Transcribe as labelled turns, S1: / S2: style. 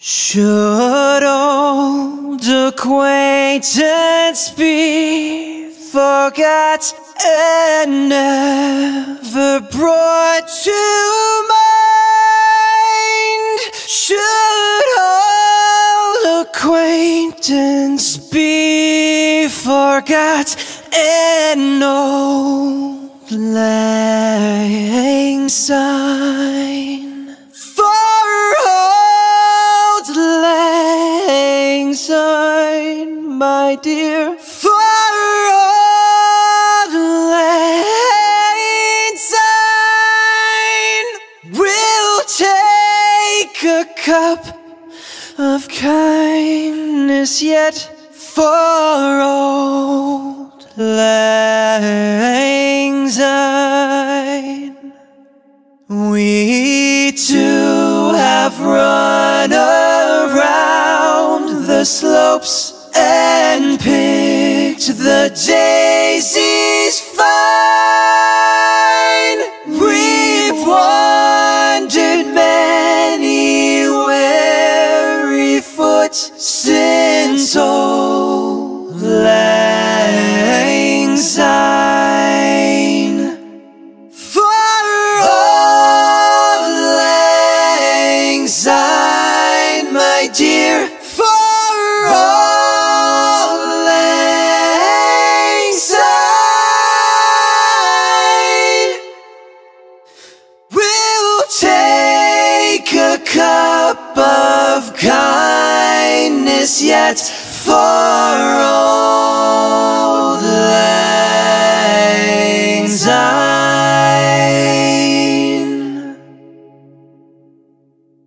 S1: Should old acquaintance be forgot and never brought to mind? Should old acquaintance be forgot and old lang syne? For old lang syne, my dear, for old lang syne, we'll take a cup of kindness yet for old lang syne. We two have run around the slopes and picked the daisies fine. We've wandered many weary foot since old lang syne. For old lang syne, my dear, for old lang syne, we'll take a cup of kindness yet for old